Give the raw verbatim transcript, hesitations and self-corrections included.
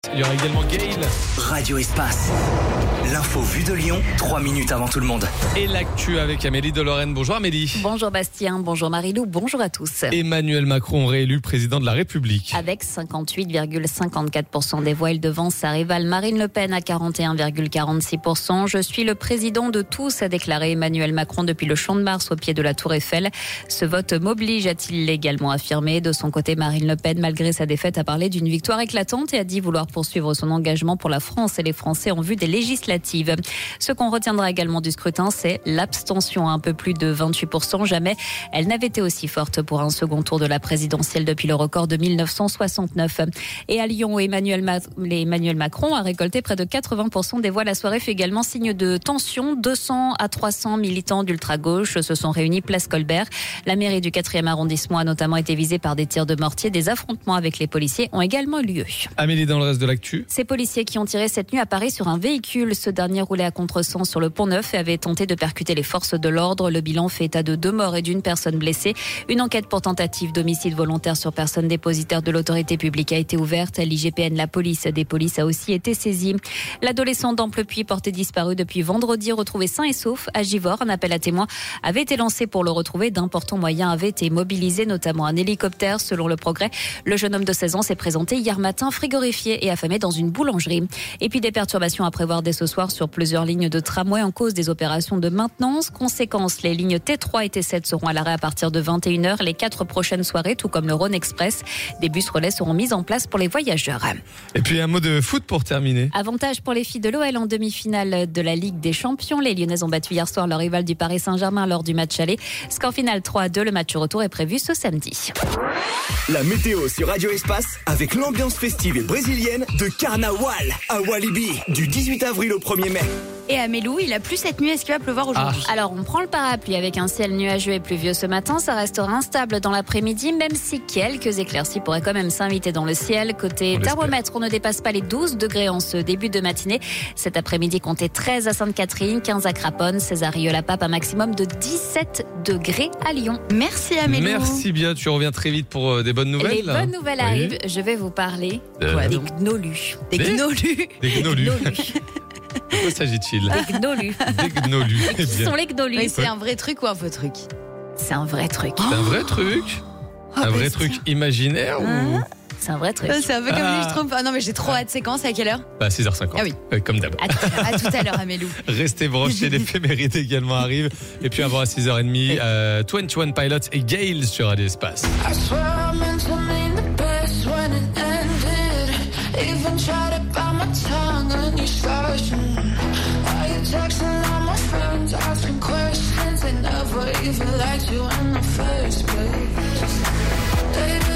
Il y aura également Gail. Radio Espace. L'info vue de Lyon, trois minutes avant tout le monde. Et l'actu avec Amélie de Lorraine. Bonjour Amélie. Bonjour Bastien, bonjour Marilou, bonjour à tous. Emmanuel Macron réélu président de la République. Avec cinquante-huit virgule cinquante-quatre pour cent des voix, il devance sa rivale Marine Le Pen à quarante et un virgule quarante-six pour cent. Je suis le président de tous, a déclaré Emmanuel Macron depuis le Champ de Mars au pied de la Tour Eiffel. Ce vote m'oblige, a-t-il également affirmé. De son côté, Marine Le Pen, malgré sa défaite, a parlé d'une victoire éclatante et a dit vouloir poursuivre son engagement pour la France et les Français en vue des législatives. Ce qu'on retiendra également du scrutin, c'est l'abstention, un peu plus de vingt-huit pour cent. Jamais elle n'avait été aussi forte pour un second tour de la présidentielle depuis le record de mille neuf cent soixante-neuf. Et à Lyon, Emmanuel, Ma- Emmanuel Macron a récolté près de quatre-vingts pour cent des voix. La soirée fait également signe de tension. deux cents à trois cents militants d'ultra-gauche se sont réunis place Colbert. La mairie du quatrième arrondissement a notamment été visée par des tirs de mortier. Des affrontements avec les policiers ont également eu lieu. Amélie, dans le reste de l'actu. Ces policiers qui ont tiré cette nuit à Paris sur un véhicule. Ce dernier roulait à contresens sur le pont Neuf et avait tenté de percuter les forces de l'ordre. Le bilan fait état de deux morts et d'une personne blessée. Une enquête pour tentative d'homicide volontaire sur personne dépositaire de l'autorité publique a été ouverte. L'I G P N, la police des polices, a aussi été saisie. L'adolescent d'Amplepuis, porté disparu depuis vendredi, retrouvé sain et sauf à Givors. Un appel à témoins avait été lancé pour le retrouver. D'importants moyens avaient été mobilisés, notamment un hélicoptère. Selon Le Progrès, le jeune homme de seize ans s'est présenté hier matin frigorifié et affamé dans une boulangerie. Et puis des perturbations à prévoir dès ce soir sur plusieurs lignes de tramway en cause des opérations de maintenance. Conséquence, les lignes T trois et T sept seront à l'arrêt à partir de vingt et une heures. Les quatre prochaines soirées, tout comme le Rhône Express, des bus relais seront mis en place pour les voyageurs. Et puis un mot de foot pour terminer. Avantage pour les filles de l'O L en demi-finale de la Ligue des Champions. Les Lyonnaises ont battu hier soir leur rival du Paris Saint-Germain lors du match aller. Score final trois à deux. Le match retour est prévu ce samedi. La météo sur Radio Espace avec l'ambiance festive et brésilienne de Carnaval à Walibi du dix-huit avril au premier mai. Et à Mélou, il a plu cette nuit. Est-ce qu'il va pleuvoir aujourd'hui? Ah. Alors, on prend le parapluie avec un ciel nuageux et pluvieux ce matin. Ça restera instable dans l'après-midi, même si quelques éclaircies pourraient quand même s'inviter dans le ciel. Côté on thermomètre, on ne dépasse pas les douze degrés en ce début de matinée. Cet après-midi, comptez treize à Sainte-Catherine, quinze à Craponne, seize à Rieux-la-Pape, un maximum de dix-sept degrés à Lyon. Merci à Mélou. Merci bien, tu reviens très vite pour euh, des bonnes nouvelles. Les bonnes nouvelles Oui. arrivent. Je vais vous parler Euh, des non. gnolus. Des Des- gnolus. Des gnolus. gnolus. De quoi s'agit-il? Des gnolus. Des gnolus. Eh Qui bien, sont les gnolus? Oui, c'est un vrai truc ou un faux truc? C'est un vrai truc. c'est un vrai truc. Oh, un vrai Bastien. truc imaginaire ou... C'est un vrai truc. Ah, c'est un peu comme Ah. les Schtroumpfs. Ah non, mais j'ai trop hâte. C'est quand? C'est à quelle heure? Bah, six heures cinquante. Ah oui. Euh, comme d'hab. À tout à l'heure, à tout à l'heure, à Mélou. Restez branchés, l'éphéméride également arrive. Et puis avant à six heures trente, euh, vingt et un Pilots et Gail sur Radio Espace. I swear I meant to mean the best when it ended. Even tried to bite my tongue and you started. Why you texting all my friends, asking questions? They never even liked you in the first place. They